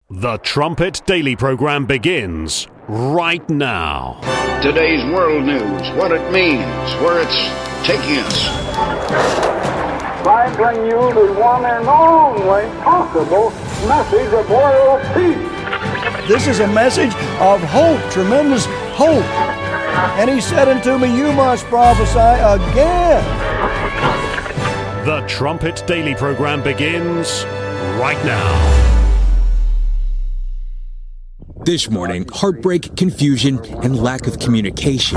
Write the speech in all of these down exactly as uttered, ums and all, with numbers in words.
The Trumpet Daily Program begins right now. Today's world news, what it means, where it's taking us. I bring you the one and only possible message of world peace. This is a message of hope, tremendous hope. And he said unto me, you must prophesy again. The Trumpet Daily Program begins right now. This morning, heartbreak, confusion, and lack of communication.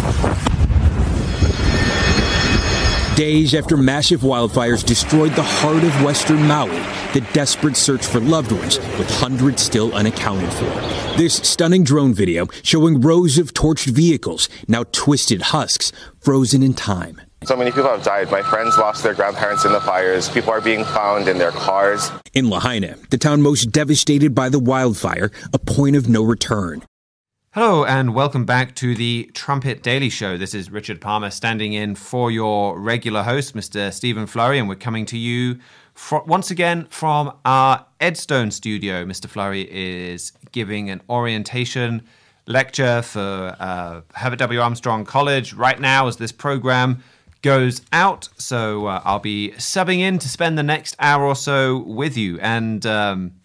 Days after massive wildfires destroyed the heart of western Maui, the desperate search for loved ones, with hundreds still unaccounted for. This stunning drone video showing rows of torched vehicles, now twisted husks, frozen in time. So many people have died. My friends lost their grandparents in the fires. People are being found in their cars. In Lahaina, the town most devastated by the wildfire, a point of no return. Hello and welcome back to the Trumpet Daily Show. This is Richard Palmer standing in for your regular host, Mister Stephen Flurry, and we're coming to you for, once again from our Edstone studio. Mister Flurry is giving an orientation lecture for uh, Herbert W. Armstrong College right now as this program goes out, so uh, I'll be subbing in to spend the next hour or so with you. And um,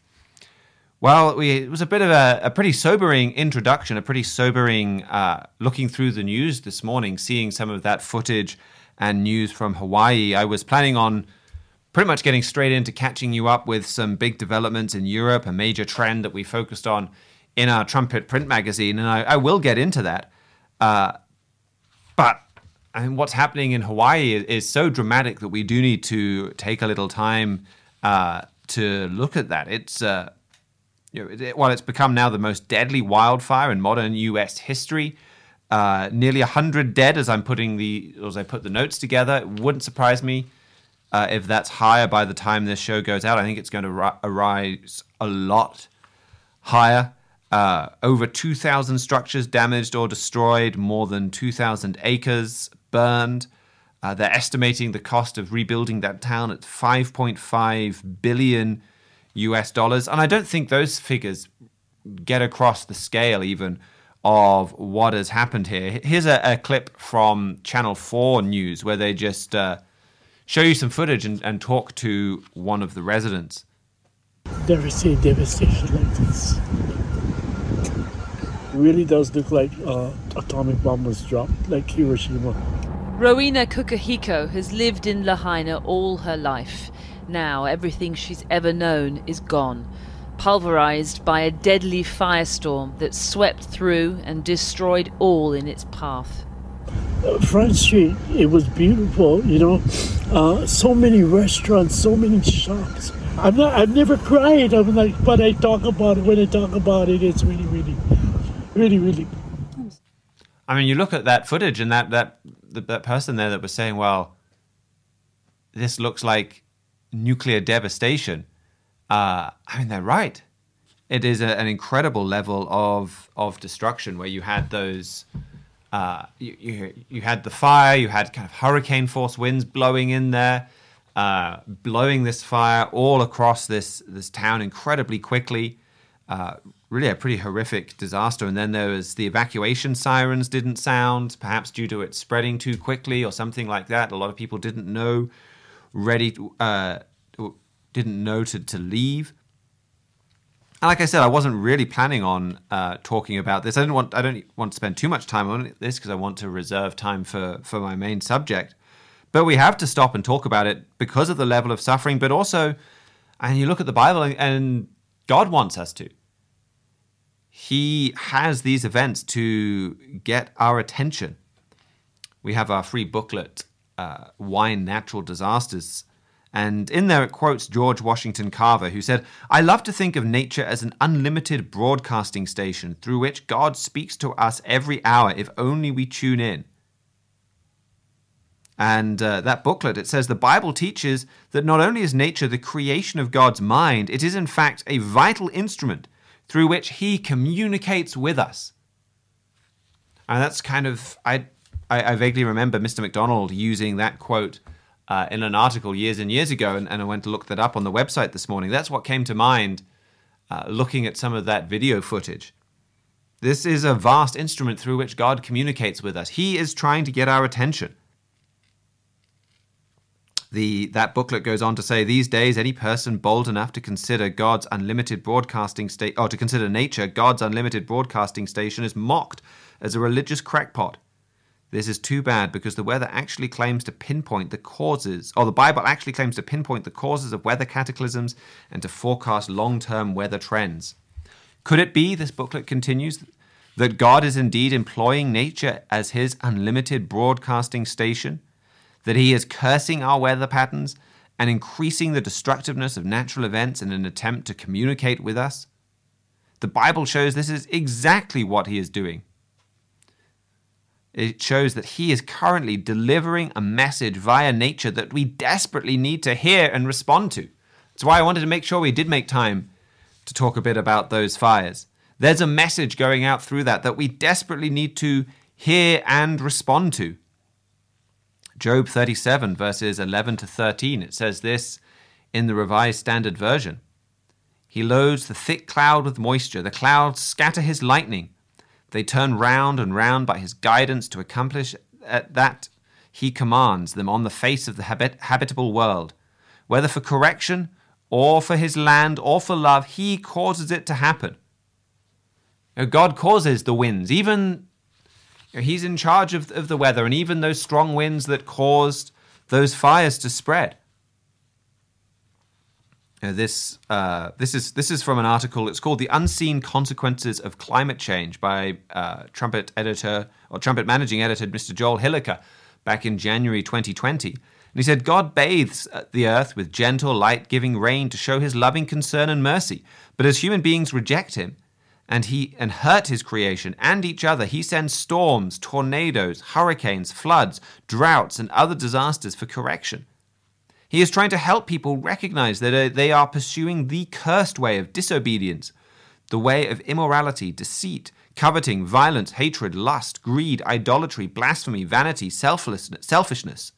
well, we, it was a bit of a, a pretty sobering introduction, a pretty sobering uh, looking through the news this morning, seeing some of that footage and news from Hawaii. I was planning on pretty much getting straight into catching you up with some big developments in Europe, a major trend that we focused on in our Trumpet print magazine, and I, I will get into that. Uh, but I mean, what's happening in Hawaii is, is so dramatic that we do need to take a little time uh, to look at that. It's uh, you know, it, well, it's become now the most deadly wildfire in modern U S history. Uh, nearly a hundred dead as I'm putting the as I put the notes together. It wouldn't surprise me uh, if that's higher by the time this show goes out. I think it's going to ri- rise a lot higher. Uh, over two thousand structures damaged or destroyed, more than two thousand acres burned. Uh, they're estimating the cost of rebuilding that town at five point five billion U S dollars. And I don't think those figures get across the scale even of what has happened here. Here's a, a clip from Channel four News where they just uh, show you some footage and, and talk to one of the residents. Never seen devastation like this. It really does look like uh, atomic bomb was dropped, like Hiroshima. Rowena Kukahiko has lived in Lahaina all her life. Now everything she's ever known is gone, pulverized by a deadly firestorm that swept through and destroyed all in its path. Uh, Front Street, it was beautiful, you know. Uh, so many restaurants, so many shops. I'm not. I've never cried. I'm like, but I talk about it. When I talk about it, it's really, really, really, really. I mean, you look at that footage and that that that person there that was saying, well, this looks like nuclear devastation. Uh, I mean, they're right. It is a, an incredible level of of destruction where you had those, uh, you, you you had the fire, you had kind of hurricane force winds blowing in there, uh, blowing this fire all across this this town incredibly quickly. Uh, really a pretty horrific disaster. And then there was the evacuation sirens didn't sound, perhaps due to it spreading too quickly or something like that. A lot of people didn't know, ready, to, uh, didn't know to, to leave. And like I said, I wasn't really planning on uh, talking about this. I didn't want, I don't want to spend too much time on this because I want to reserve time for, for my main subject. But we have to stop and talk about it because of the level of suffering, but also, and you look at the Bible and, and God wants us to. He has these events to get our attention. We have our free booklet, uh, Wine Natural Disasters. And in there it quotes George Washington Carver, who said, "I love to think of nature as an unlimited broadcasting station through which God speaks to us every hour if only we tune in." And uh, that booklet, it says, the Bible teaches that not only is nature the creation of God's mind, it is in fact a vital instrument through which he communicates with us. And that's kind of, I, I, I vaguely remember Mister McDonald using that quote uh, in an article years and years ago, and, and I went to look that up on the website this morning. That's what came to mind uh, looking at some of that video footage. This is a vast instrument through which God communicates with us. He is trying to get our attention. The, that booklet goes on to say, these days, any person bold enough to consider God's unlimited broadcasting sta- or to consider nature God's unlimited broadcasting station is mocked as a religious crackpot. This is too bad because the weather actually claims to pinpoint the causes, or the Bible actually claims to pinpoint the causes of weather cataclysms and to forecast long-term weather trends. Could it be, this booklet continues, that God is indeed employing nature as his unlimited broadcasting station? That he is cursing our weather patterns and increasing the destructiveness of natural events in an attempt to communicate with us? The Bible shows this is exactly what he is doing. It shows that he is currently delivering a message via nature that we desperately need to hear and respond to. That's why I wanted to make sure we did make time to talk a bit about those fires. There's a message going out through that that we desperately need to hear and respond to. Job thirty-seven, verses eleven to thirteen, it says this in the Revised Standard Version. He loads the thick cloud with moisture. The clouds scatter his lightning. They turn round and round by his guidance to accomplish that he commands them on the face of the habit- habitable world. Whether for correction or for his land or for love, he causes it to happen. You know, God causes the winds, even you know, he's in charge of, of the weather, and even those strong winds that caused those fires to spread. You know, this uh, this is this is from an article. It's called "The Unseen Consequences of Climate Change" by uh, Trumpet editor or Trumpet managing editor Mister Joel Hilliker back in January twenty twenty. And he said, God bathes the earth with gentle light, giving rain to show his loving concern and mercy. But as human beings reject him and he and hurt his creation and each other, he sends storms, tornadoes, hurricanes, floods, droughts, and other disasters for correction. He is trying to help people recognize that they are pursuing the cursed way of disobedience, the way of immorality, deceit, coveting, violence, hatred, lust, greed, idolatry, blasphemy, vanity, selflessness, selfishness.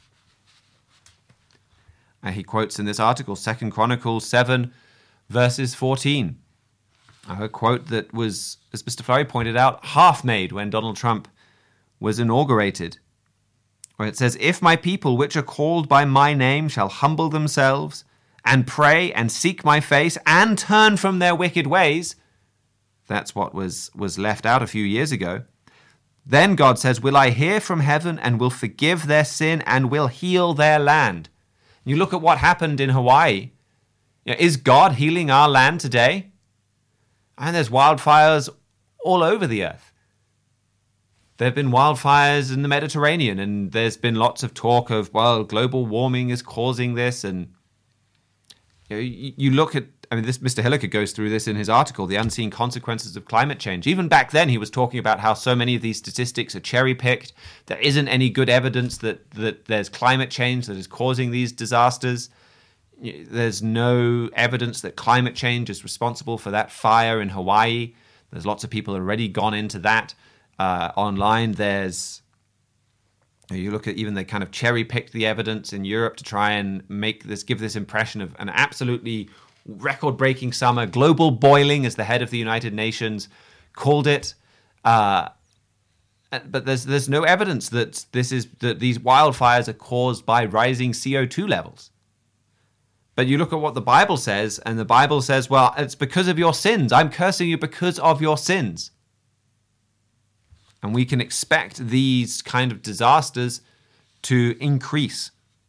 And he quotes in this article Second Chronicles seven, verses fourteen. A quote that was, as Mister Flurry pointed out, half made when Donald Trump was inaugurated, where it says, if my people which are called by my name shall humble themselves and pray and seek my face and turn from their wicked ways, that's what was, was left out a few years ago, then God says, will I hear from heaven and will forgive their sin and will heal their land. You look at what happened in Hawaii. You know, is God healing our land today? And there's wildfires all over the earth. There have been wildfires in the Mediterranean, and there's been lots of talk of, well, global warming is causing this. And you know, you, you look at, I mean, this Mister Hilliker goes through this in his article, The Unseen Consequences of Climate Change. Even back then, he was talking about how so many of these statistics are cherry-picked. There isn't any good evidence that, that there's climate change that is causing these disasters. There's no evidence that climate change is responsible for that fire in Hawaii. There's lots of people already gone into that. Uh, online, there's, you look at even they kind of cherry-picked the evidence in Europe to try and make this, give this impression of an absolutely record-breaking summer. Global boiling, as the head of the United Nations called it. Uh, but there's there's no evidence that this is that these wildfires are caused by rising C O two levels. But you look at what the Bible says, and the Bible says, well, it's because of your sins. I'm cursing you because of your sins. And we can expect these kind of disasters to increase.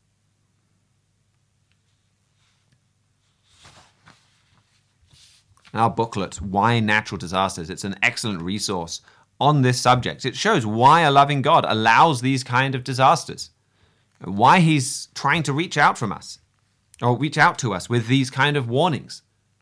Our booklet, Why Natural Disasters, it's an excellent resource on this subject. It shows why a loving God allows these kind of disasters, why he's trying to reach out from us, or reach out to us with these kind of warnings.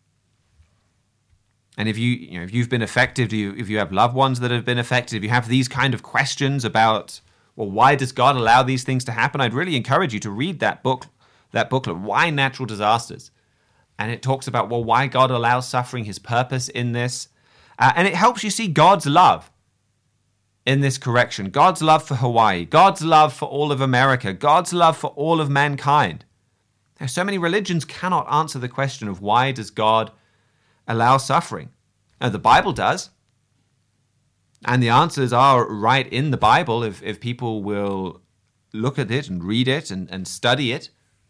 And if you, you know, if you've been affected, if you have loved ones that have been affected, if you have these kind of questions about, well, why does God allow these things to happen? I'd really encourage you to read that book, that booklet, Why Natural Disasters. And it talks about, well, why God allows suffering, his purpose in this. Uh, and it helps you see God's love in this correction. God's love for Hawaii, God's love for all of America, God's love for all of mankind. Now, so many religions cannot answer the question of why does God allow suffering? Now, the Bible does. And the answers are right in the Bible if, if people will look at it and read it and, and study it.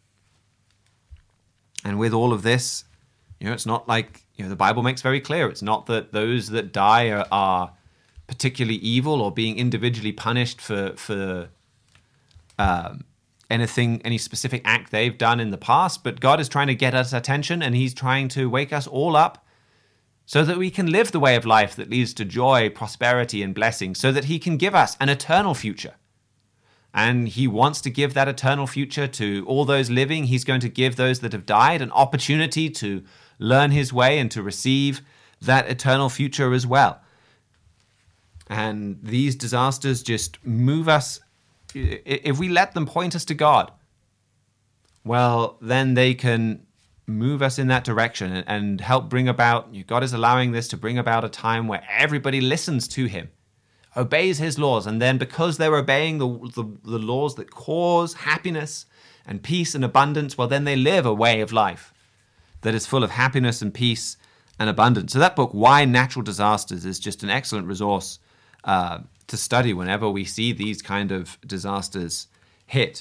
And with all of this, you know, it's not like, you know, the Bible makes very clear. It's not that those that die are, are particularly evil or being individually punished for, for um, anything, any specific act they've done in the past. But God is trying to get us attention, and he's trying to wake us all up so that we can live the way of life that leads to joy, prosperity, and blessing, so that he can give us an eternal future. And he wants to give that eternal future to all those living. He's going to give those that have died an opportunity to learn his way and to receive that eternal future as well. And these disasters just move us. If we let them point us to God, well, then they can move us in that direction and help bring about, God is allowing this to bring about a time where everybody listens to him, obeys his laws, and then because they're obeying the, the, the laws that cause happiness and peace and abundance, well, then they live a way of life that is full of happiness and peace and abundance. So that book, Why Natural Disasters, is just an excellent resource uh, to study whenever we see these kind of disasters hit.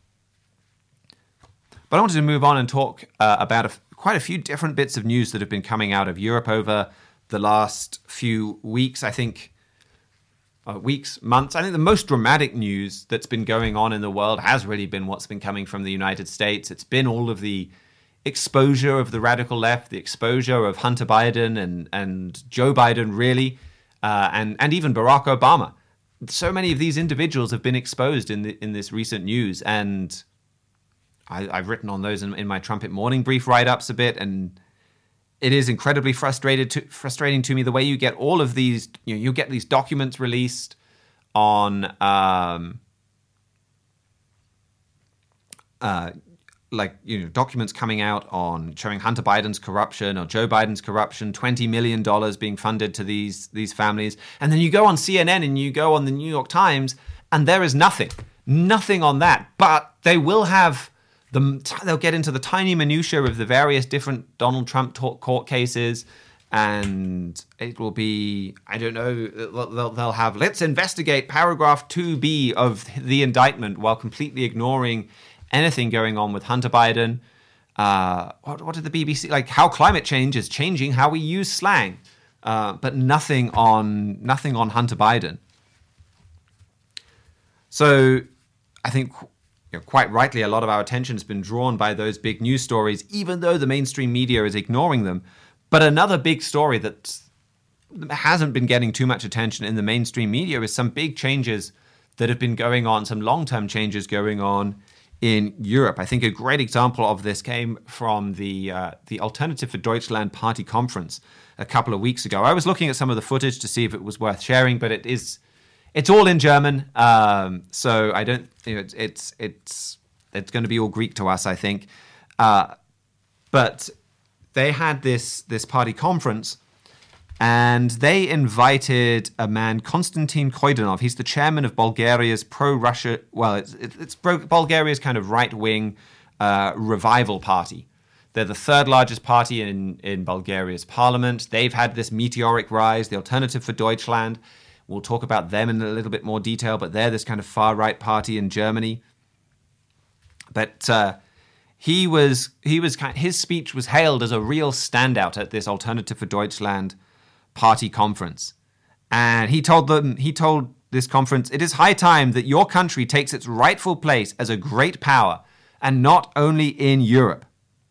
But I wanted to move on and talk uh, about a, quite a few different bits of news that have been coming out of Europe over the last few weeks. I think uh, weeks, months. I think the most dramatic news that's been going on in the world has really been what's been coming from the United States. It's been all of the exposure of the radical left, the exposure of Hunter Biden and, and Joe Biden, really, uh, and, and even Barack Obama. So many of these individuals have been exposed in the, in this recent news, and I, I've written on those in, in my Trumpet Morning Brief write-ups a bit, and it is incredibly frustrated to, frustrating to me the way you get all of these, you know, you get these documents released on, um, uh, like, you know, documents coming out on showing Hunter Biden's corruption or Joe Biden's corruption, twenty million dollars being funded to these, these families. And then you go on C N N and you go on the New York Times, and there is nothing, nothing on that. But they will have The, they'll get into the tiny minutiae of the various different Donald Trump court cases, and it will be, I don't know, they'll, they'll have, let's investigate paragraph two B of the indictment, while completely ignoring anything going on with Hunter Biden. Uh, what, what did the B B C, like how climate change is changing how we use slang, uh, but nothing on, nothing on Hunter Biden. So I think, you know, quite rightly, a lot of our attention has been drawn by those big news stories, even though the mainstream media is ignoring them. But another big story that hasn't been getting too much attention in the mainstream media is some big changes that have been going on, some long-term changes going on in Europe. I think a great example of this came from the uh, the Alternative for Deutschland party conference a couple of weeks ago. I was looking at some of the footage to see if it was worth sharing, but it is... It's all in German, um, so I don't. You know, it's it's it's it's going to be all Greek to us, I think. Uh, but they had this this party conference, and they invited a man, Konstantin Koidanov. He's the chairman of Bulgaria's pro-Russia. Well, it's it's Bulgaria's kind of right-wing uh, revival party. They're the third largest party in in Bulgaria's parliament. They've had this meteoric rise. The Alternative for Deutschland. We'll talk about them in a little bit more detail, but they're this kind of far-right party in Germany. But uh, he was he was kind of, his speech was hailed as a real standout at this Alternative for Deutschland party conference, and he told them he told this conference, "It is high time that your country takes its rightful place as a great power, and not only in Europe."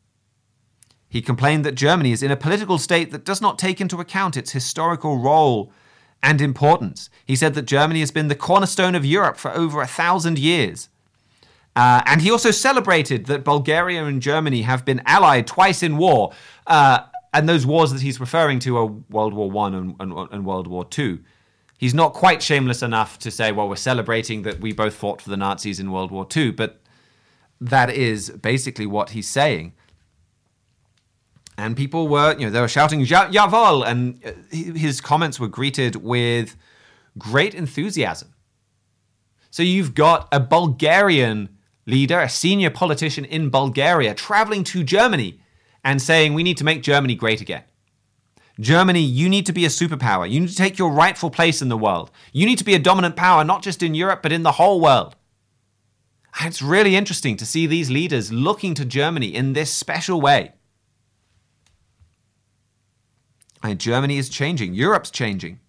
He complained that Germany is in a political state that does not take into account its historical role and importance. He said that Germany has been the cornerstone of Europe for over a thousand years. Uh, and he also celebrated that Bulgaria and Germany have been allied twice in war. Uh, and those wars that he's referring to are World War One and, and, and World War Two. He's not quite shameless enough to say, well, we're celebrating that we both fought for the Nazis in World War Two. But that is basically what he's saying. And people were, you know, they were shouting, ja- Jawohl! And his comments were greeted with great enthusiasm. So you've got a Bulgarian leader, a senior politician in Bulgaria, traveling to Germany and saying, we need to make Germany great again. Germany, you need to be a superpower. You need to take your rightful place in the world. You need to be a dominant power, not just in Europe, but in the whole world. And it's really interesting to see these leaders looking to Germany in this special way. And Germany is changing. Europe's changing.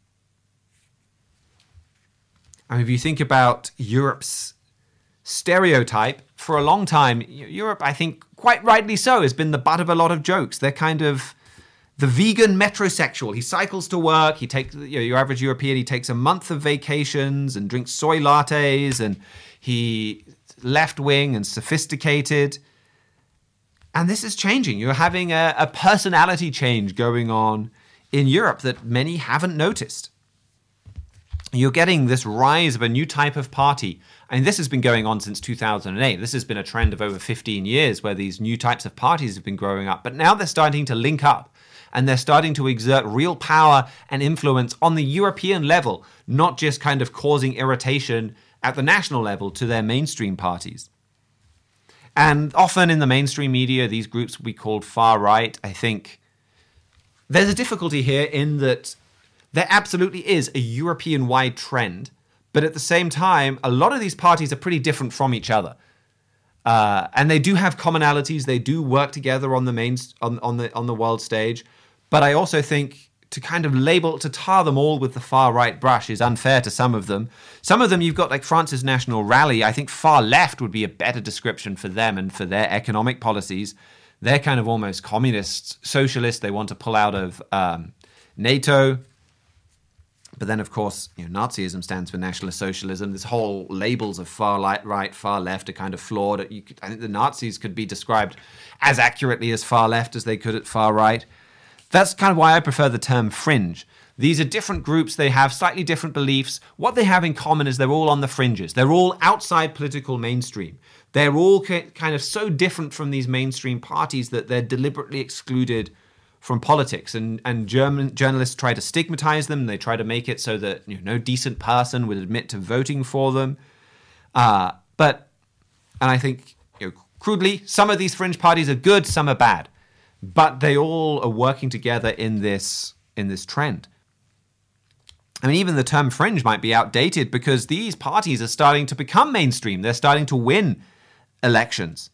I mean, if you think about Europe's stereotype, for a long time, Europe, I think quite rightly so, has been the butt of a lot of jokes. They're kind of the vegan metrosexual. He cycles to work. He takes, you know, your average European, he takes a month of vacations and drinks soy lattes, and he left-wing and sophisticated. And this is changing. You're having a, a personality change going on in Europe that many haven't noticed. You're getting this rise of a new type of party. And this has been going on since two thousand eight. This has been a trend of over fifteen years where these new types of parties have been growing up. But now they're starting to link up, and they're starting to exert real power and influence on the European level, not just kind of causing irritation at the national level to their mainstream parties. And often in the mainstream media, these groups will be called far right. I think there's a difficulty here in that there absolutely is a European-wide trend, but at the same time, a lot of these parties are pretty different from each other. Uh, and they do have commonalities. They do work together on the main on, on the on the world stage. But I also think to kind of label, to tar them all with the far right brush is unfair to some of them. Some of them you've got like France's National Rally. I think far left would be a better description for them and for their economic policies. They're kind of almost communist, socialist. They want to pull out of um, NATO. But then, of course, you know, Nazism stands for Nationalist Socialism. This whole labels of far right, far left are kind of flawed. You could, I think the Nazis could be described as accurately as far left as they could at far right. That's kind of why I prefer the term fringe. These are different groups. They have slightly different beliefs. What they have in common is they're all on the fringes. They're all outside political mainstream. They're all kind of so different from these mainstream parties that they're deliberately excluded from politics, and and German journalists try to stigmatize them. They try to make it so that, you know, no decent person would admit to voting for them. Uh, but, and I think, you know, crudely, some of these fringe parties are good, some are bad, but they all are working together in this in this trend. I mean, even the term fringe might be outdated because these parties are starting to become mainstream. They're starting to win elections,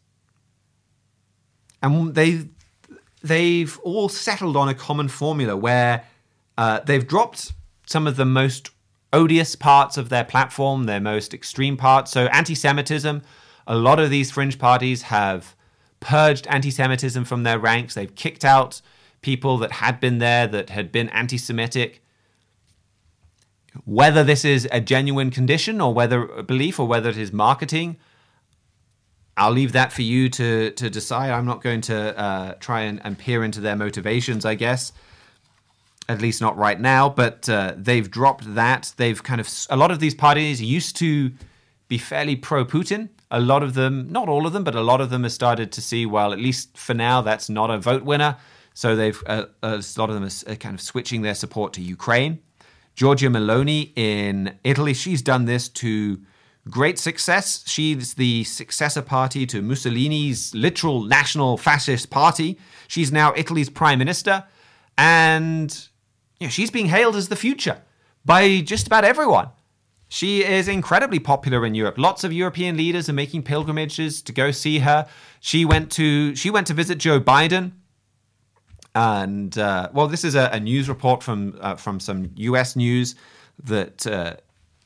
and they. They've all settled on a common formula where uh, they've dropped some of the most odious parts of their platform, their most extreme parts. So anti-Semitism, a lot of these fringe parties have purged anti-Semitism from their ranks. They've kicked out people that had been there, that had been anti-Semitic. Whether this is a genuine condition or whether a belief or whether it is marketing, I'll leave that for you to to decide. I'm not going to uh, try and, and peer into their motivations, I guess. At least not right now. But uh, they've dropped that. They've kind of... A lot of these parties used to be fairly pro-Putin. A lot of them, not all of them, but a lot of them have started to see, well, at least for now, that's not a vote winner. So they've uh, a lot of them are kind of switching their support to Ukraine. Giorgia Meloni in Italy, she's done this to great success. She's the successor party to Mussolini's literal national fascist party. She's now Italy's prime minister. And you know, she's being hailed as the future by just about everyone. She is incredibly popular in Europe. Lots of European leaders are making pilgrimages to go see her. She went to she went to visit Joe Biden. And, uh, well, this is a, a news report from uh, from some U S news that... Uh,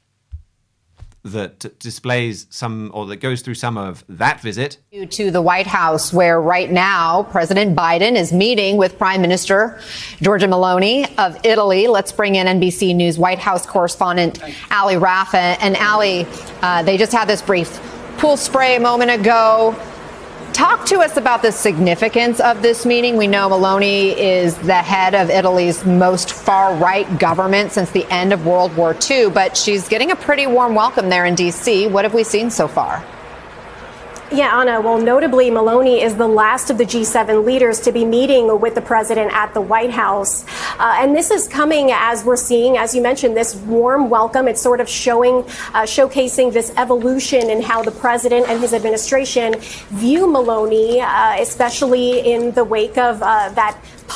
that displays some, or that goes through some of that visit. To the White House, where right now President Biden is meeting with Prime Minister Giorgia Meloni of Italy. Let's bring in N B C News White House correspondent Ali Rafa. And Ali, uh, they just had this brief pool spray a moment ago. Talk to us about the significance of this meeting. We know Meloni is the head of Italy's most far-right government since the end of World War Two, but she's getting a pretty warm welcome there in D C. What have we seen so far? Yeah, Anna. Well, notably, Meloni is the last of the G seven leaders to be meeting with the president at the White House. Uh, and this is coming as we're seeing, as you mentioned, this warm welcome. It's sort of showing, uh, showcasing this evolution in how the president and his administration view Meloni, uh, especially in the wake of uh, that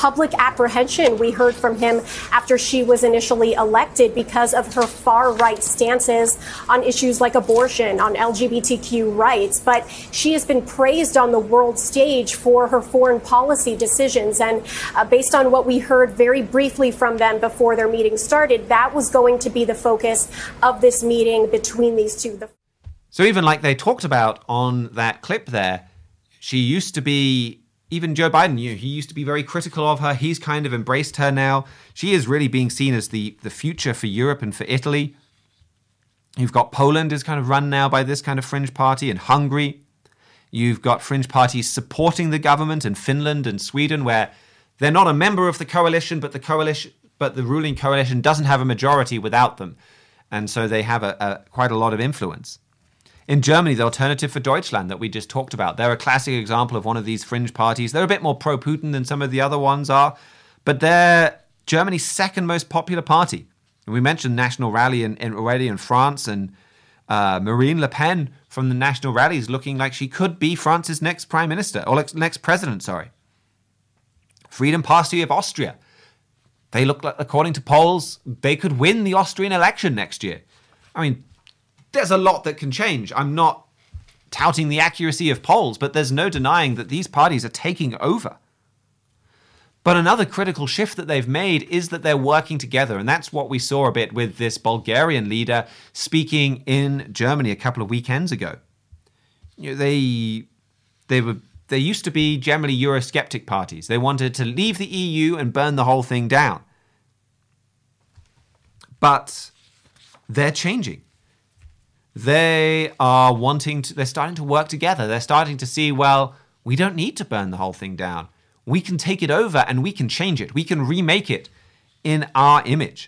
public apprehension we heard from him after she was initially elected because of her far-right stances on issues like abortion, on L G B T Q rights. But she has been praised on the world stage for her foreign policy decisions. And uh, based on what we heard very briefly from them before their meeting started, that was going to be the focus of this meeting between these two. The- so even like they talked about on that clip there, she used to be, even Joe Biden, you know, he used to be very critical of her. He's kind of embraced her now. She is really being seen as the, the future for Europe and for Italy. You've got Poland is kind of run now by this kind of fringe party, and Hungary. You've got fringe parties supporting the government in Finland and Sweden, where they're not a member of the coalition, but the coalition, but the ruling coalition doesn't have a majority without them. And so they have a, a quite a lot of influence. In Germany, the Alternative for Deutschland that we just talked about, they're a classic example of one of these fringe parties. They're a bit more pro-Putin than some of the other ones are, but they're Germany's second most popular party. And we mentioned National Rally in, in, already in France, and uh, Marine Le Pen from the National Rally is looking like she could be France's next prime minister, or next president, sorry. Freedom Party of Austria. They look like, according to polls, they could win the Austrian election next year. I mean, there's a lot that can change. I'm not touting the accuracy of polls, but there's no denying that these parties are taking over. But another critical shift that they've made is that they're working together. And that's what we saw a bit with this Bulgarian leader speaking in Germany a couple of weekends ago. You know, they, they were, they used to be generally Eurosceptic parties. They wanted to leave the E U and burn the whole thing down. But they're changing. They are wanting to, they're starting to work together. They're starting to see, well, we don't need to burn the whole thing down. We can take it over and we can change it. We can remake it in our image.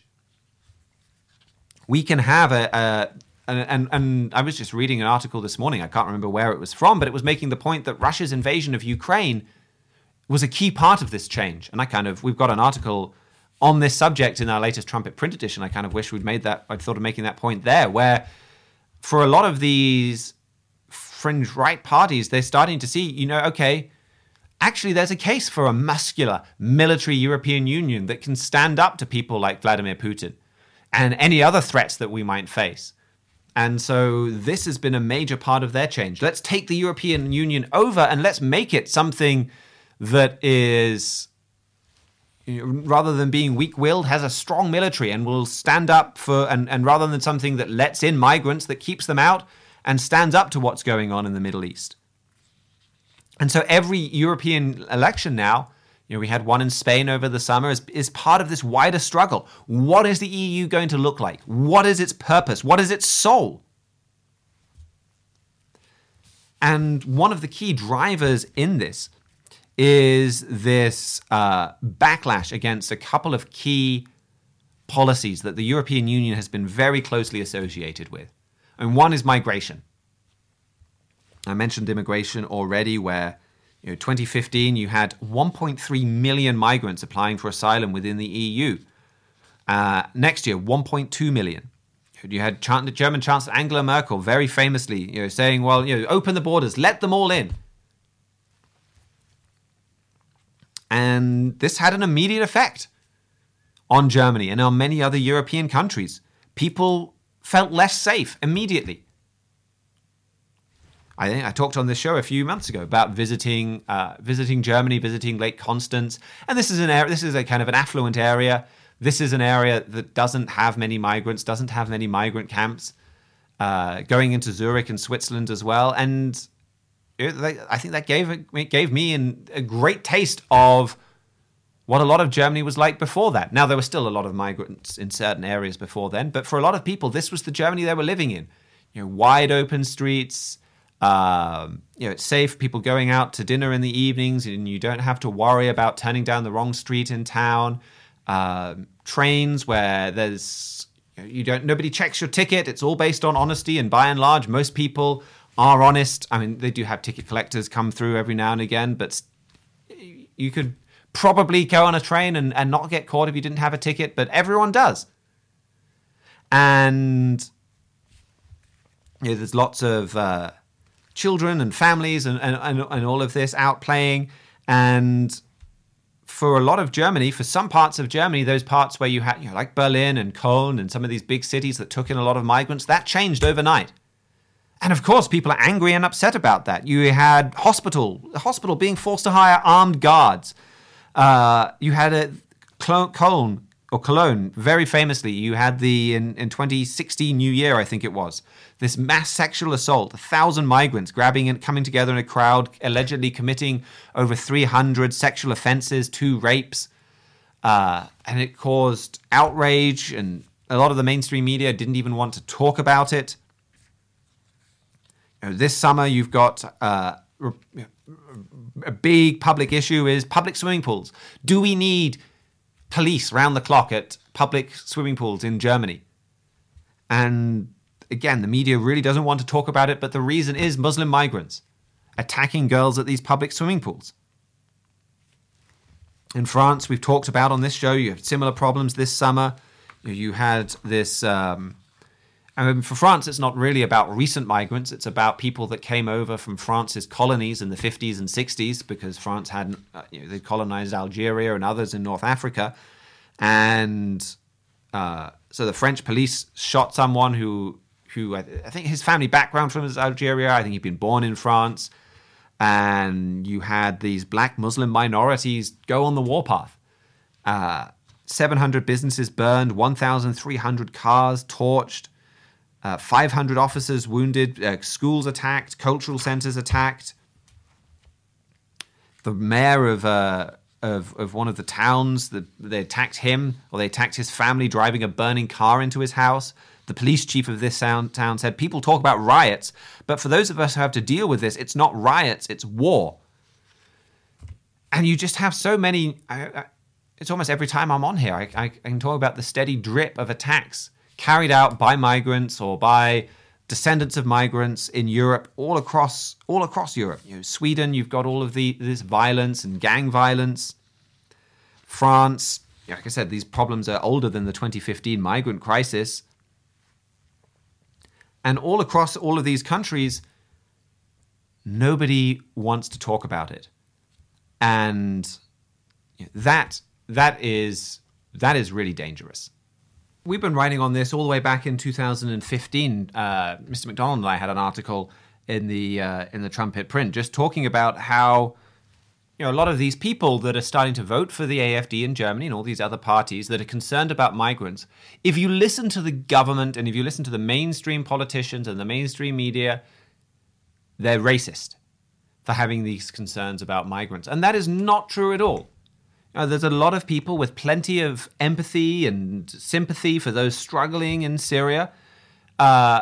We can have a, a and, and, and I was just reading an article this morning. I can't remember where it was from, but it was making the point that Russia's invasion of Ukraine was a key part of this change. And I kind of, we've got an article on this subject in our latest Trumpet print edition. I kind of wish we'd made that, I'd thought of making that point there, where for a lot of these fringe right parties, they're starting to see, you know, okay, actually there's a case for a muscular military European Union that can stand up to people like Vladimir Putin and any other threats that we might face. And so this has been a major part of their change. Let's take the European Union over and let's make it something that is, you know, rather than being weak-willed, has a strong military and will stand up for, and, and rather than something that lets in migrants, that keeps them out and stands up to what's going on in the Middle East. And so every European election now, you know, we had one in Spain over the summer, is, is part of this wider struggle. What is the E U going to look like? What is its purpose? What is its soul? And one of the key drivers in this is this uh, backlash against a couple of key policies that the European Union has been very closely associated with. And one is migration. I mentioned immigration already, where, you know, twenty fifteen, you had one point three million migrants applying for asylum within the E U. Uh, next year, one point two million. You had German Chancellor Angela Merkel very famously, you know, saying, well, you know, open the borders, let them all in. And this had an immediate effect on Germany and on many other European countries. People felt less safe immediately. I think I talked on this show a few months ago about visiting uh, visiting Germany, visiting Lake Constance, and this is an area. This is a kind of an affluent area. This is an area that doesn't have many migrants, doesn't have many migrant camps. Uh, going into Zurich in Switzerland as well, and it, I think that gave it gave me an, a great taste of what a lot of Germany was like before that. Now, there were still a lot of migrants in certain areas before then, but for a lot of people, this was the Germany they were living in. You know, wide open streets. Um, you know, it's safe, people going out to dinner in the evenings, and you don't have to worry about turning down the wrong street in town. Um, trains where there's, you don't, nobody checks your ticket. It's all based on honesty, and by and large, most people are honest. I mean, they do have ticket collectors come through every now and again, but you could probably go on a train and, and not get caught if you didn't have a ticket, but everyone does. And you know, there's lots of uh, children and families and, and, and all of this out playing. And for a lot of Germany, for some parts of Germany, those parts where you had, you know, like Berlin and Cologne and some of these big cities that took in a lot of migrants, that changed overnight. And of course, people are angry and upset about that. You had hospital, the hospital being forced to hire armed guards. Uh, you had a Cologne, or Cologne, very famously, you had the, in, in twenty sixteen New Year, I think it was, this mass sexual assault, a thousand migrants grabbing and coming together in a crowd, allegedly committing over three hundred sexual offenses, two rapes. Uh, and it caused outrage, and a lot of the mainstream media didn't even want to talk about it. You know, this summer, you've got uh, a big public issue is public swimming pools. Do we need police round the clock at public swimming pools in Germany? And again, the media really doesn't want to talk about it, but the reason is Muslim migrants attacking girls at these public swimming pools. In France, we've talked about on this show, you have similar problems this summer. You had this... Um, I mean, for France, it's not really about recent migrants. It's about people that came over from France's colonies in the fifties and sixties, because France had, uh, you know, they colonized Algeria and others in North Africa. And uh, so the French police shot someone who, who I, th- I think his family background from is Algeria. I think he'd been born in France. And you had these black Muslim minorities go on the warpath. Uh, seven hundred businesses burned, one thousand three hundred cars torched. Uh, five hundred officers wounded, uh, schools attacked, cultural centers attacked. The mayor of uh, of of one of the towns, the, they attacked him, or they attacked his family, driving a burning car into his house. The police chief of this town said, people talk about riots, but for those of us who have to deal with this, it's not riots, it's war. And you just have so many... I, I, it's almost every time I'm on here, I, I, I can talk about the steady drip of attacks carried out by migrants or by descendants of migrants in Europe, all across all across Europe. You know, Sweden, you've got all of the this violence and gang violence. France, like I said, these problems are older than the twenty fifteen migrant crisis. And all across all of these countries, nobody wants to talk about it. And that that is that is really dangerous. We've been writing on this all the way back in two thousand fifteen. Uh, Mister McDonald and I had an article in the uh, in the Trumpet print just talking about how, you know, a lot of these people that are starting to vote for the A F D in Germany and all these other parties that are concerned about migrants, if you listen to the government and if you listen to the mainstream politicians and the mainstream media, they're racist for having these concerns about migrants. And that is not true at all. Uh, there's a lot of people with plenty of empathy and sympathy for those struggling in Syria. Uh,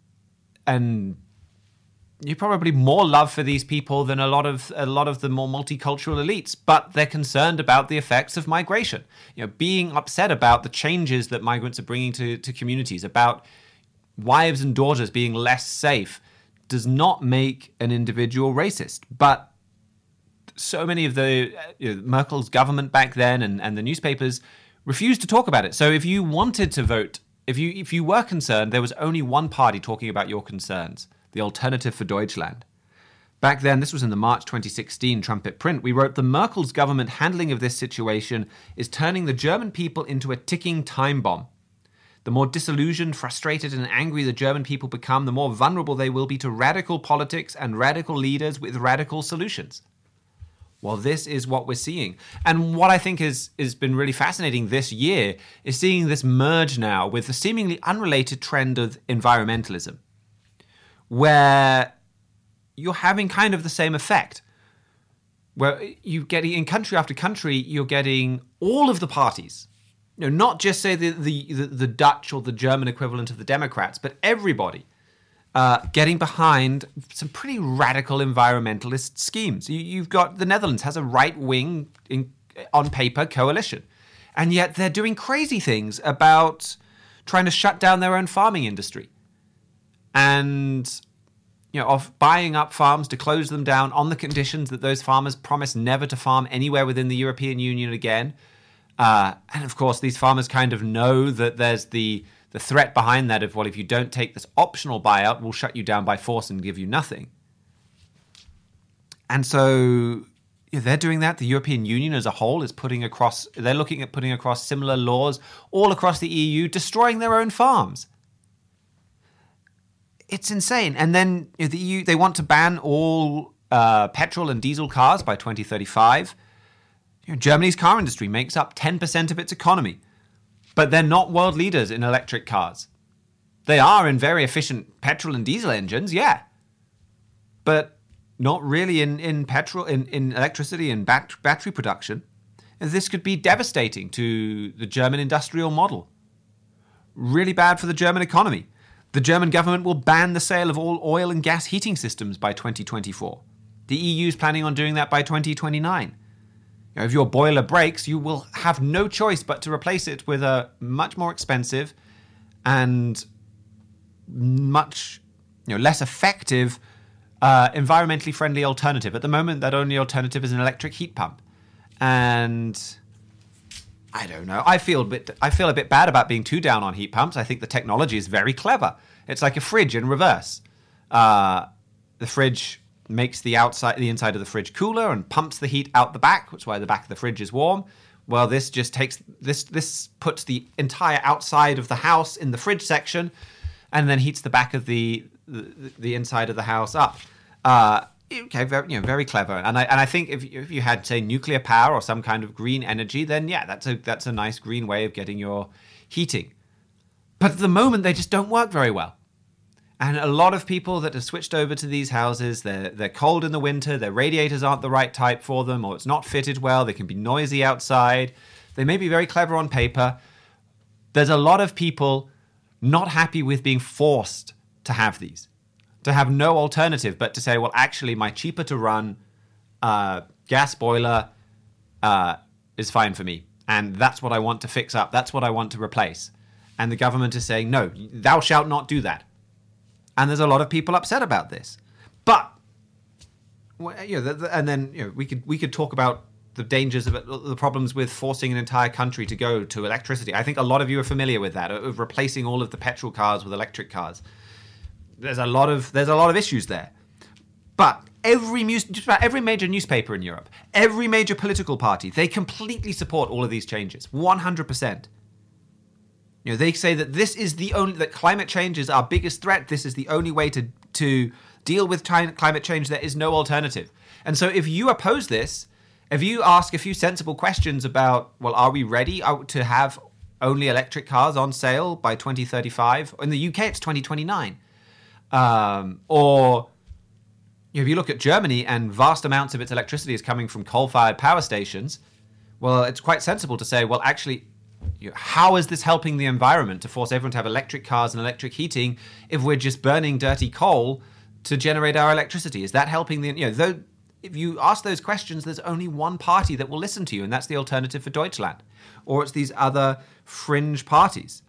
and you probably more love for these people than a lot of a lot of the more multicultural elites, but they're concerned about the effects of migration. You know, being upset about the changes that migrants are bringing to, to communities, about wives and daughters being less safe, does not make an individual racist. But so many of the you know, Merkel's government back then and, and the newspapers refused to talk about it. So if you wanted to vote, if you if you were concerned, there was only one party talking about your concerns, the Alternative for Deutschland. Back then, this was in the March twenty sixteen Trumpet print, we wrote, the Merkel's government handling of this situation is turning the German people into a ticking time bomb. The more disillusioned, frustrated, and angry the German people become, the more vulnerable they will be to radical politics and radical leaders with radical solutions. Well, this is what we're seeing. And what I think is has been really fascinating this year is seeing this merge now with the seemingly unrelated trend of environmentalism, where you're having kind of the same effect, where you get in country after country, you're getting all of the parties, you know, not just say the the, the, the Dutch or the German equivalent of the Democrats, but everybody Uh, getting behind some pretty radical environmentalist schemes. You, you've got the Netherlands has a right-wing, in, on paper, coalition. And yet they're doing crazy things about trying to shut down their own farming industry. And, you know, of buying up farms to close them down on the conditions that those farmers promise never to farm anywhere within the European Union again. Uh, and, of course, these farmers kind of know that there's the... The threat behind that of, well, if you don't take this optional buyout, we'll shut you down by force and give you nothing. And so Yeah, they're doing that. The European Union as a whole is putting across, they're looking at putting across similar laws all across the E U, destroying their own farms. It's insane. And then you know, the E U, they want to ban all uh, petrol and diesel cars by twenty thirty-five. You know, Germany's car industry makes up ten percent of its economy, but they're not world leaders in electric cars. They are in very efficient petrol and diesel engines, yeah, but not really in, in petrol, in, in electricity and bat- battery production. And this could be devastating to the German industrial model. Really bad for the German economy. The German government will ban the sale of all oil and gas heating systems by twenty twenty-four. The E U is planning on doing that by twenty twenty-nine. You know, if your boiler breaks, you will have no choice but to replace it with a much more expensive and much you know, less effective Uh, environmentally friendly alternative. At the moment, that only alternative is an electric heat pump. And I don't know. I feel a bit I feel a bit bad about being too down on heat pumps. I think the technology is very clever. It's like a fridge in reverse. Uh, the fridge makes the outside the inside of the fridge cooler and pumps the heat out the back, which is why the back of the fridge is warm. Well, this just takes this this puts the entire outside of the house in the fridge section and then heats the back of the The, the inside of the house up. Uh, okay, very, you know, very clever. And I and I think if if you had, say, nuclear power or some kind of green energy, then yeah, that's a that's a nice green way of getting your heating. But at the moment, they just don't work very well. And a lot of people that have switched over to these houses, they're they're cold in the winter, their radiators aren't the right type for them, or it's not fitted well. They can be noisy outside. They may be very clever on paper. There's a lot of people not happy with being forced to have these, to have no alternative but to say, well, actually, my cheaper to run uh, gas boiler uh, is fine for me. And that's what I want to fix up. That's what I want to replace. And the government is saying, no, thou shalt not do that. And there's a lot of people upset about this. But, you know, and then you know, we could we could talk about the dangers of it, the problems with forcing an entire country to go to electricity. I think a lot of you are familiar with that, of replacing all of the petrol cars with electric cars. There's a lot of there's a lot of issues there, but every news, just about every major newspaper in Europe, every major political party, they completely support all of these changes, one hundred percent. You know, they say that this is the only that climate change is our biggest threat. This is the only way to to deal with climate change. There is no alternative. And so, if you oppose this, if you ask a few sensible questions about, well, are we ready to have only electric cars on sale by twenty thirty-five? In the U K, it's twenty twenty-nine. Um, or you know, if you look at Germany and vast amounts of its electricity is coming from coal-fired power stations, well, it's quite sensible to say, well, actually, you know, how is this helping the environment to force everyone to have electric cars and electric heating if we're just burning dirty coal to generate our electricity? Is that helping the, you know, though, if you ask those questions, there's only one party that will listen to you, and that's the Alternative for Deutschland, or it's these other fringe parties.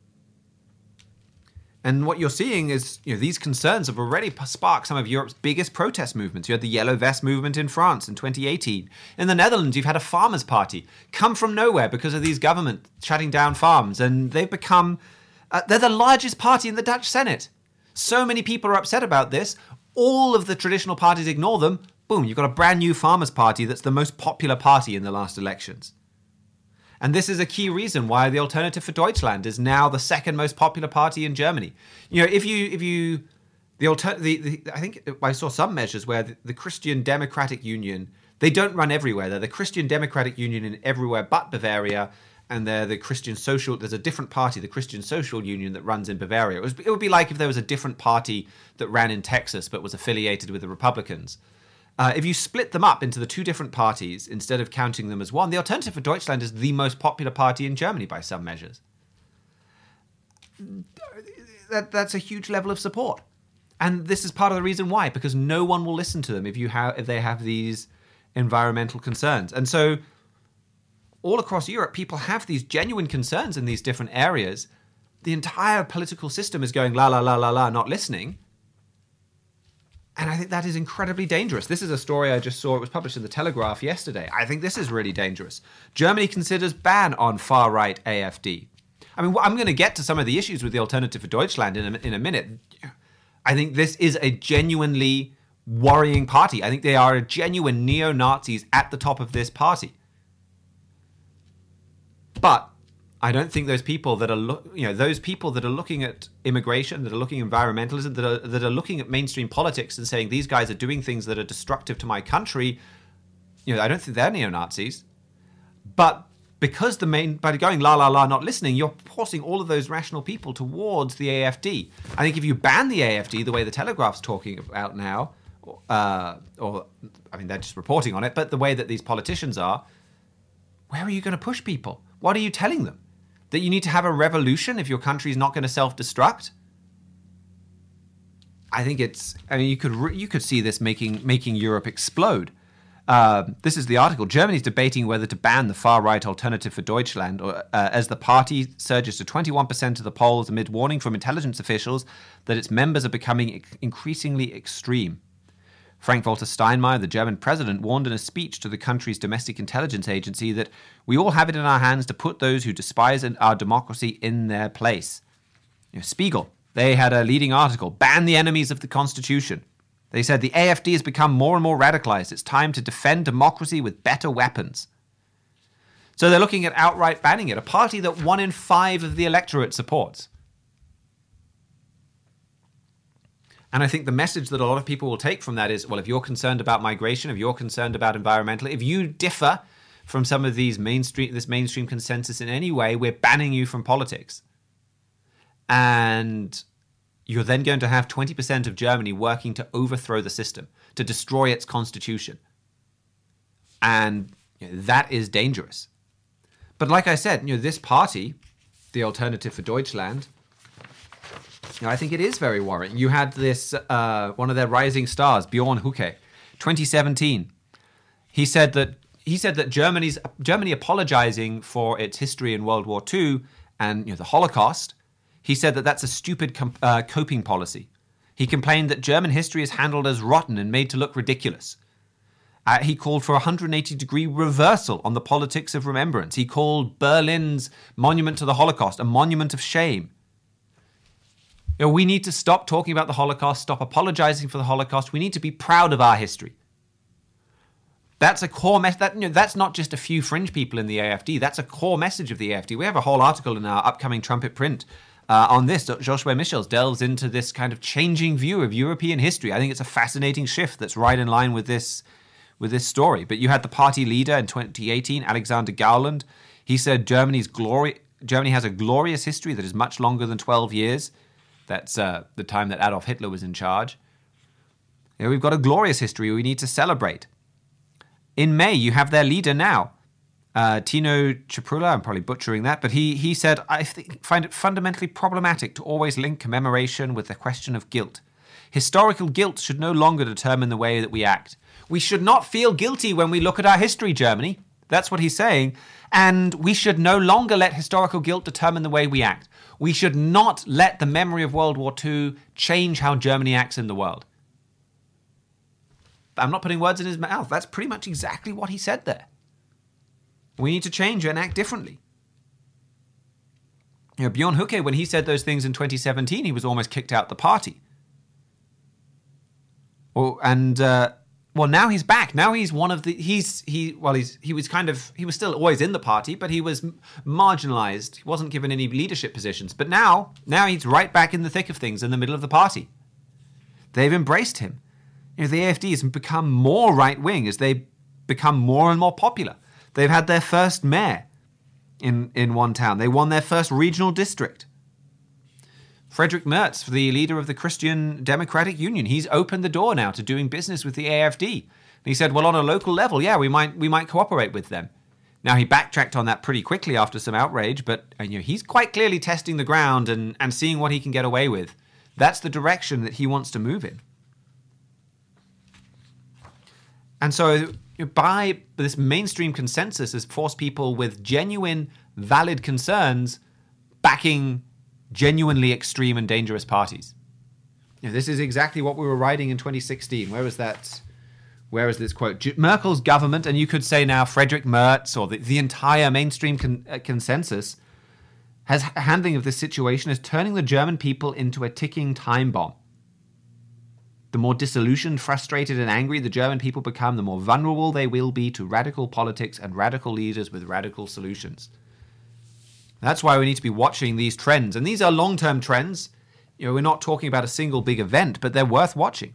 And what you're seeing is, you know, these concerns have already sparked some of Europe's biggest protest movements. You had the Yellow Vest movement in France in twenty eighteen. In the Netherlands, you've had a farmers' party come from nowhere because of these government shutting down farms. And they've become, uh, they're the largest party in the Dutch Senate. So many people are upset about this. All of the traditional parties ignore them. Boom, you've got a brand new farmers' party that's the most popular party in the last elections. And this is a key reason why the Alternative for Deutschland is now the second most popular party in Germany. You know, if you, if you, the alter, the, the I think I saw some measures where the, the Christian Democratic Union, they don't run everywhere. They're the Christian Democratic Union in everywhere but Bavaria, and they're the Christian Social. There's a different party, the Christian Social Union, that runs in Bavaria. It, was, it would be like if there was a different party that ran in Texas but was affiliated with the Republicans. Uh, if you split them up into the two different parties, instead of counting them as one, the Alternative for Deutschland is the most popular party in Germany by some measures. That, that's a huge level of support. And this is part of the reason why, because no one will listen to them if you have if they have these environmental concerns. And so all across Europe, people have these genuine concerns in these different areas. The entire political system is going la, la, la, la, la, not listening. And I think that is incredibly dangerous. This is a story I just saw. It was published in the Telegraph yesterday. I think this is really dangerous. Germany considers ban on far-right A F D. I mean, I'm going to get to some of the issues with the Alternative for Deutschland in a, in a minute. I think this is a genuinely worrying party. I think they are genuine neo-Nazis at the top of this party. But I don't think those people that are, lo- you know, those people that are looking at immigration, that are looking at environmentalism, that are that are looking at mainstream politics and saying these guys are doing things that are destructive to my country, you know, I don't think they're neo-Nazis. But because the main, by going la la la, not listening, you're forcing all of those rational people towards the A F D. I think if you ban the A F D the way the Telegraph's talking about now, uh, or I mean they're just reporting on it, but the way that these politicians are, where are you going to push people? What are you telling them? That you need to have a revolution if your country is not going to self-destruct? I think it's. I mean, you could re- you could see this making making Europe explode. Uh, this is the article. Germany's debating whether to ban the far-right Alternative for Deutschland, or, uh, as the party surges to twenty-one percent of the polls amid warning from intelligence officials that its members are becoming increasingly extreme. Frank-Walter Steinmeier, the German president, warned in a speech to the country's domestic intelligence agency that we all have it in our hands to put those who despise our democracy in their place. You know, Spiegel, they had a leading article, ban the enemies of the Constitution. They said the A F D has become more and more radicalized. It's time to defend democracy with better weapons. So they're looking at outright banning it, a party that one in five of the electorate supports. And I think the message that a lot of people will take from that is, well, if you're concerned about migration, if you're concerned about environmental, if you differ from some of these mainstream, this mainstream consensus in any way, we're banning you from politics. And you're then going to have twenty percent of Germany working to overthrow the system, to destroy its constitution. And you know, that is dangerous. But like I said, you know, this party, the Alternative for Deutschland, you know, I think it is very worrying. You had this, uh, one of their rising stars, Björn Höcke, twenty seventeen. He said that he said that Germany's Germany apologizing for its history in World War Two and you know, the Holocaust. He said that that's a stupid com- uh, coping policy. He complained that German history is handled as rotten and made to look ridiculous. Uh, he called for a one hundred eighty degree reversal on the politics of remembrance. He called Berlin's monument to the Holocaust a monument of shame. You know, we need to stop talking about the Holocaust, stop apologizing for the Holocaust. We need to be proud of our history. That's a core message. That, you know, that's not just a few fringe people in the A F D. That's a core message of the A F D. We have a whole article in our upcoming Trumpet print uh, on this. Joshua Michels delves into this kind of changing view of European history. I think it's a fascinating shift that's right in line with this, with this story. But you had the party leader in twenty eighteen, Alexander Gauland. He said Germany's glory, Germany has a glorious history that is much longer than twelve years. That's uh, the time that Adolf Hitler was in charge. You know, we've got a glorious history we need to celebrate. In May, you have their leader now, uh, Tino Ciprula. I'm probably butchering that, but he he said, I th- find it fundamentally problematic to always link commemoration with the question of guilt. Historical guilt should no longer determine the way that we act. We should not feel guilty when we look at our history, Germany. That's what he's saying. And we should no longer let historical guilt determine the way we act. We should not let the memory of World War Two change how Germany acts in the world. I'm not putting words in his mouth. That's pretty much exactly what he said there. We need to change and act differently. You know, Björn Höcke, when he said those things in twenty seventeen, he was almost kicked out the party. Well, and uh, well, now he's back. Now he's one of the. He's he. Well, he's he was kind of he was still always in the party, but he was marginalized. He wasn't given any leadership positions. But now, now he's right back in the thick of things, in the middle of the party. They've embraced him. You know, the A F D has become more right-wing as they become more and more popular. They've had their first mayor in, in one town. They won their first regional district. Friedrich Merz, the leader of the Christian Democratic Union, he's opened the door now to doing business with the A F D. And he said, well, on a local level, yeah, we might we might cooperate with them. Now, he backtracked on that pretty quickly after some outrage, but you know, he's quite clearly testing the ground and, and seeing what he can get away with. That's the direction that he wants to move in. And so you know, by this mainstream consensus has forced people with genuine, valid concerns backing genuinely extreme and dangerous parties. You know, this is exactly what we were writing in twenty sixteen. Where was that? Where is this quote? Merkel's government, and you could say now Friedrich Merz or the, the entire mainstream con- uh, consensus, has handling of this situation is turning the German people into a ticking time bomb. The more disillusioned, frustrated, and angry the German people become, the more vulnerable they will be to radical politics and radical leaders with radical solutions. That's why we need to be watching these trends. And these are long-term trends. You know, we're not talking about a single big event, but they're worth watching.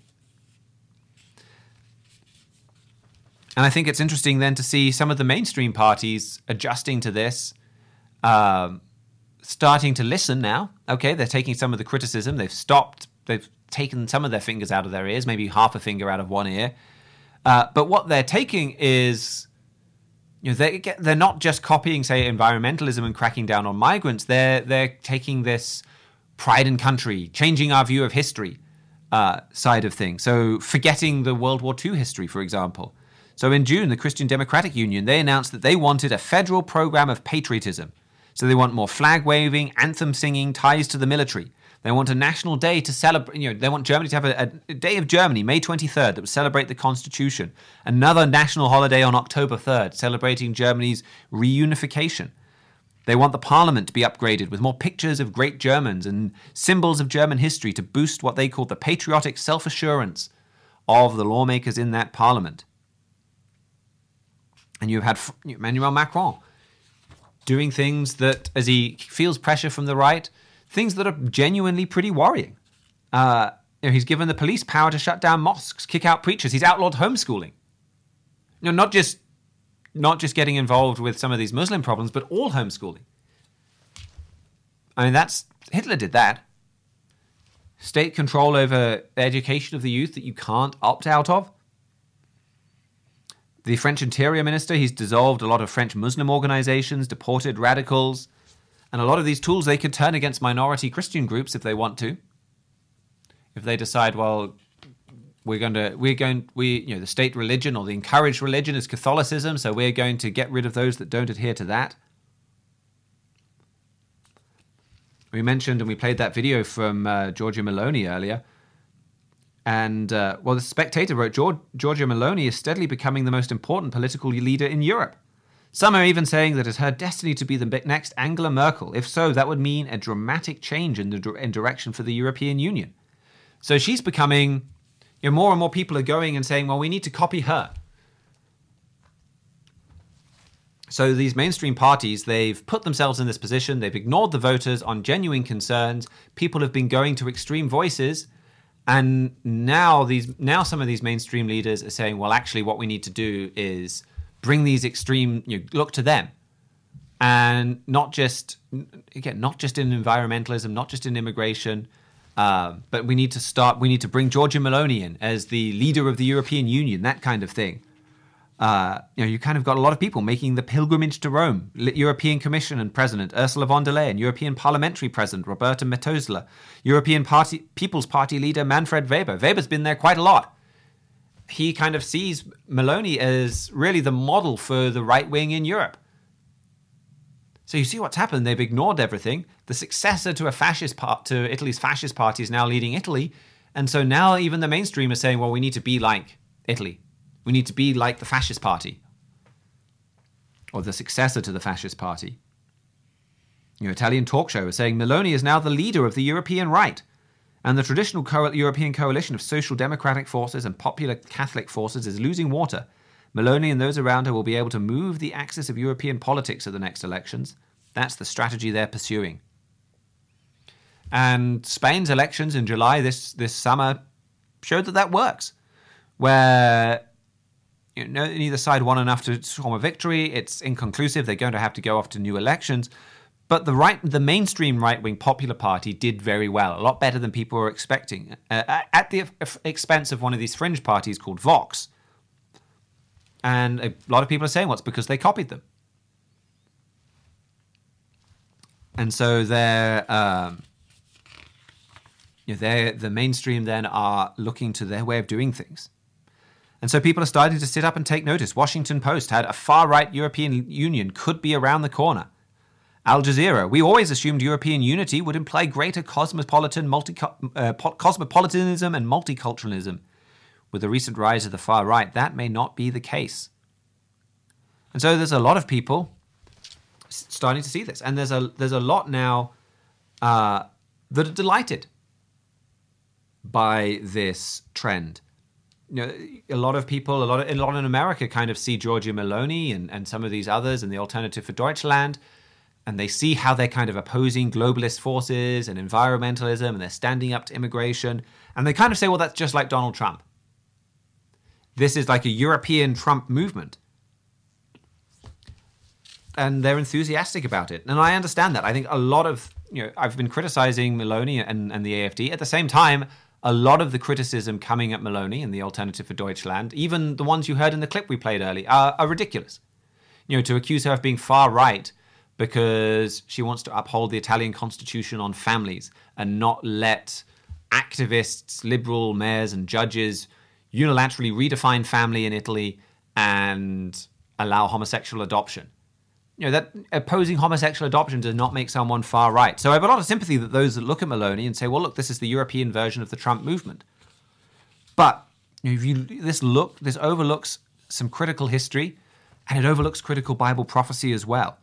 And I think it's interesting then to see some of the mainstream parties adjusting to this, um, starting to listen now. Okay, they're taking some of the criticism. They've stopped. They've taken some of their fingers out of their ears, maybe half a finger out of one ear. Uh, but what they're taking is, you know, they get, they're not just copying, say, environmentalism and cracking down on migrants. They're they're taking this pride in country, changing our view of history uh, side of things. So forgetting the World War Two history, for example. So in June, the Christian Democratic Union, they announced that they wanted a federal program of patriotism. So they want more flag waving, anthem singing, ties to the military. They want a national day to celebrate, you know, they want Germany to have a, a day of Germany, May twenty-third, that would celebrate the Constitution. Another national holiday on October third, celebrating Germany's reunification. They want the parliament to be upgraded with more pictures of great Germans and symbols of German history to boost what they call the patriotic self-assurance of the lawmakers in that parliament. And you've had Emmanuel Macron doing things that, as he feels pressure from the right, things that are genuinely pretty worrying. Uh, you know, he's given the police power to shut down mosques, kick out preachers. He's outlawed homeschooling. You know, not just not just getting involved with some of these Muslim problems, but all homeschooling. I mean, that's Hitler did that. State control over the education of the youth that you can't opt out of. The French Interior Minister, he's dissolved a lot of French Muslim organizations, deported radicals, and a lot of these tools they could turn against minority Christian groups if they want to. If they decide, well, we're going to, we're going, we, you know, the state religion or the encouraged religion is Catholicism, so we're going to get rid of those that don't adhere to that. We mentioned and we played that video from uh, Giorgia Meloni earlier. And, uh, well, the Spectator wrote, Giorgia Meloni is steadily becoming the most important political leader in Europe. Some are even saying that it's her destiny to be the next Angela Merkel. If so, that would mean a dramatic change in the in direction for the European Union. So she's becoming, you know, more and more people are going and saying, well, we need to copy her. So these mainstream parties, they've put themselves in this position. They've ignored the voters on genuine concerns. People have been going to extreme voices. And now these now some of these mainstream leaders are saying, well, actually, what we need to do is bring these extreme, you know, look to them. And not just, again, not just in environmentalism, not just in immigration, uh, but we need to start, we need to bring Giorgia Meloni in as the leader of the European Union, that kind of thing. Uh, you know, you kind of got a lot of people making the pilgrimage to Rome. European Commission and President Ursula von der Leyen, European Parliamentary President Roberta Metsola, European Party, People's Party leader Manfred Weber. Weber's been there quite a lot. He kind of sees Meloni as really the model for the right wing in Europe. So you see what's happened. They've ignored everything. The successor to a fascist part, to Italy's fascist party is now leading Italy. And so now even the mainstream is saying, well, we need to be like Italy. We need to be like the fascist party, or the successor to the fascist party. You know, Italian talk show is saying Meloni is now the leader of the European right, and the traditional co- European coalition of social democratic forces and popular Catholic forces is losing water. Meloni and those around her will be able to move the axis of European politics at the next elections. That's the strategy they're pursuing. And Spain's elections in July this, this summer showed that that works, where you know, neither side won enough to form a victory. It's inconclusive. They're going to have to go off to new elections. But the right, the mainstream right-wing Popular Party did very well, a lot better than people were expecting, uh, at the expense of one of these fringe parties called Vox. And a lot of people are saying, well, it's because they copied them. And so they're, um, you know, they're, the mainstream then are looking to their way of doing things. And so people are starting to sit up and take notice. Washington Post had a far-right European Union could be around the corner. Al Jazeera, we always assumed European unity would imply greater cosmopolitan, multi, uh, cosmopolitanism and multiculturalism. With the recent rise of the far right, that may not be the case. And so there's a lot of people starting to see this. And there's a, there's a lot now uh, that are delighted. by this trend. You know, a lot of people, a lot of, a lot in America kind of see Giorgia Meloni and, and some of these others and the Alternative for Deutschland, and they see how they're kind of opposing globalist forces and environmentalism, and they're standing up to immigration, and they kind of say, well, that's just like Donald Trump. This is like a European Trump movement. And they're enthusiastic about it. And I understand that. I think a lot of, you know, I've been criticizing Meloni and, and the A F D. At the same time, a lot of the criticism coming at Meloni and the Alternative for Deutschland, even the ones you heard in the clip we played earlier, are, are ridiculous. You know, to accuse her of being far right because she wants to uphold the Italian constitution on families and not let activists, liberal mayors and judges unilaterally redefine family in Italy and allow homosexual adoption. You know, that opposing homosexual adoption does not make someone far right. So I have a lot of sympathy that those that look at Meloni and say, well, look, this is the European version of the Trump movement. But you know, if you, this look, this overlooks some critical history, and it overlooks critical Bible prophecy as well.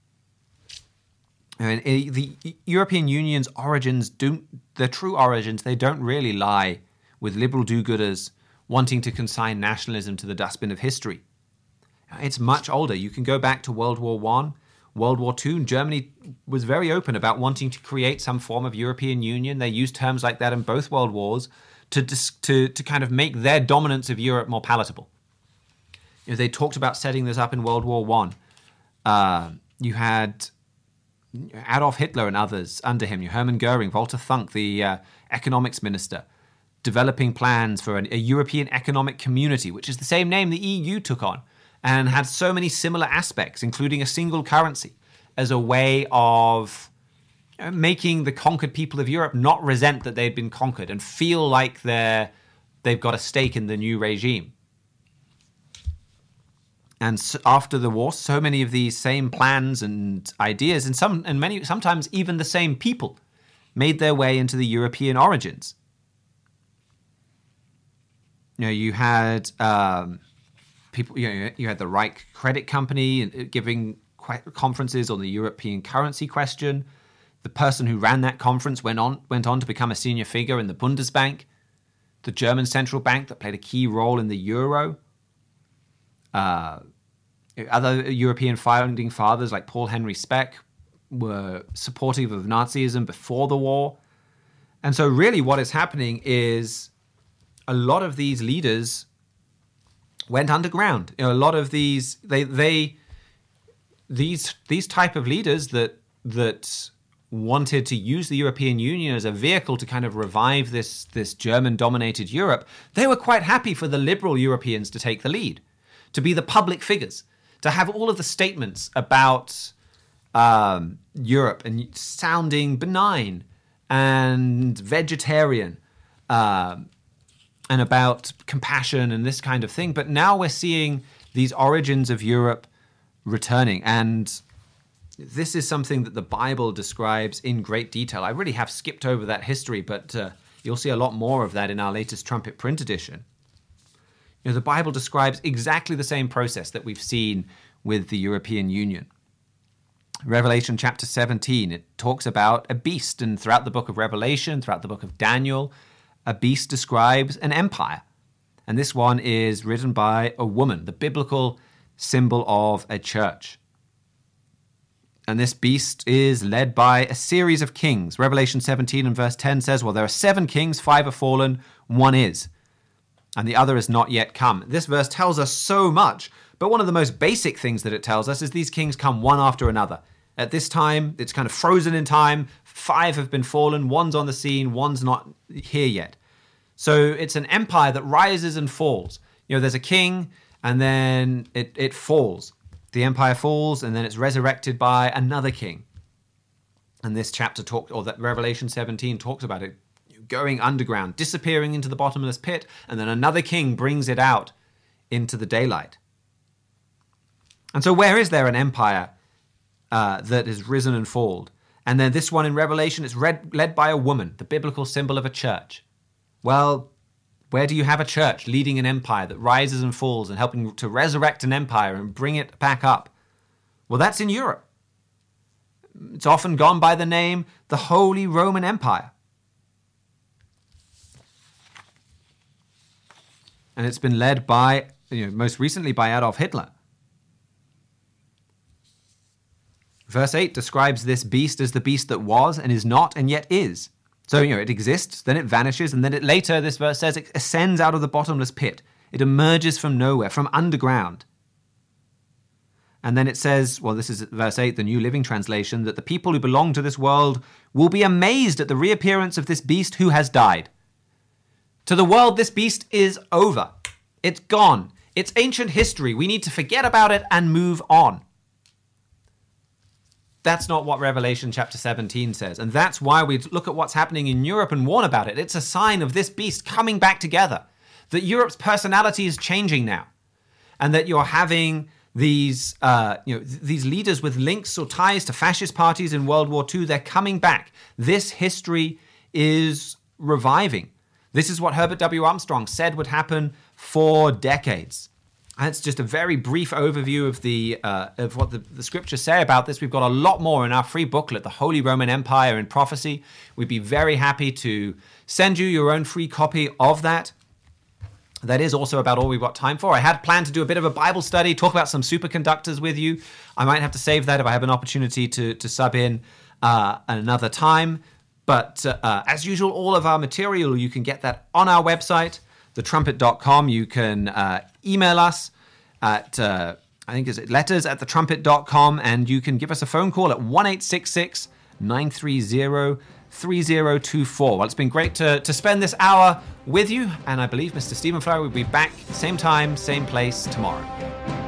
And the European Union's origins, do, their true origins, they don't really lie with liberal do-gooders wanting to consign nationalism to the dustbin of history. It's much older. You can go back to World War One, World War Two. And Germany was very open about wanting to create some form of European Union. They used terms like that in both world wars to to to kind of make their dominance of Europe more palatable. You know, they talked about setting this up in World War One. Uh, you had Adolf Hitler and others under him. Hermann Goering, Walter Funk, the uh, economics minister, developing plans for an, a European economic community, which is the same name the E U took on, and had so many similar aspects, including a single currency, as a way of making the conquered people of Europe not resent that they'd been conquered and feel like they're, they've got a stake in the new regime. And so after the war, so many of these same plans and ideas, and some, and many, sometimes even the same people, made their way into the European origins. You know, you had um, people. You know, you had the Reich Credit Company giving conferences on the European currency question. The person who ran that conference went on went on to become a senior figure in the Bundesbank, the German central bank that played a key role in the euro. Uh, other European founding fathers like Paul Henry Speck were supportive of Nazism before the war. And so really what is happening is a lot of these leaders went underground. You know, a lot of these, they, they, these, these type of leaders that, that wanted to use the European Union as a vehicle to kind of revive this, this German-dominated Europe, they were quite happy for the liberal Europeans to take the lead, to be the public figures, to have all of the statements about um, Europe and sounding benign and vegetarian um, and about compassion and this kind of thing. But now we're seeing these origins of Europe returning. And this is something that the Bible describes in great detail. I really have skipped over that history, but uh, you'll see a lot more of that in our latest Trumpet print edition. You know, the Bible describes exactly the same process that we've seen with the European Union. Revelation chapter seventeen, it talks about a beast, and throughout the book of Revelation, throughout the book of Daniel, a beast describes an empire. And this one is written by a woman, the biblical symbol of a church. And this beast is led by a series of kings. Revelation seventeen and verse ten says, well, there are seven kings, five are fallen, one is, and the other has not yet come. This verse tells us so much, but one of the most basic things that it tells us is these kings come one after another. At this time, it's kind of frozen in time. Five have been fallen, one's on the scene, one's not here yet. So it's an empire that rises and falls. You know, there's a king, and then it, it falls. The empire falls, and then it's resurrected by another king. And this chapter talked, or that Revelation seventeen talks about it, going underground, disappearing into the bottomless pit, and then another king brings it out into the daylight. And so where is there an empire uh, that has risen and fallen? And then this one in Revelation is read, led by a woman, the biblical symbol of a church. Well, where do you have a church leading an empire that rises and falls and helping to resurrect an empire and bring it back up? Well, that's in Europe. It's often gone by the name the Holy Roman Empire. And it's been led by, you know, most recently by Adolf Hitler. Verse eight describes this beast as the beast that was and is not and yet is. So, you know, it exists, then it vanishes, and then it later, this verse says, it ascends out of the bottomless pit. It emerges from nowhere, from underground. And then it says, well, this is verse eight, the New Living Translation, that the people who belong to this world will be amazed at the reappearance of this beast who has died. To the world, this beast is over. It's gone. It's ancient history. We need to forget about it and move on. That's not what Revelation chapter seventeen says. And that's why we look at what's happening in Europe and warn about it. It's a sign of this beast coming back together. That Europe's personality is changing now. And that you're having these, uh, you know, th- these leaders with links or ties to fascist parties in World War Two. They're coming back. This history is reviving. This is what Herbert W. Armstrong said would happen for decades. That's just a very brief overview of the uh, of what the, the scriptures say about this. We've got a lot more in our free booklet, The Holy Roman Empire in Prophecy. We'd be very happy to send you your own free copy of that. That is also about all we've got time for. I had planned to do a bit of a Bible study, talk about some superconductors with you. I might have to save that if I have an opportunity to, to sub in uh, another time. But uh, as usual, all of our material, you can get that on our website, the trumpet dot com. You can uh, email us at, uh, I think, is it letters at the trumpet dot com, and you can give us a phone call at one eight six six, nine three zero, three zero two four. Well, it's been great to, to spend this hour with you, and I believe Mister Stephen Flowery will be back same time, same place tomorrow.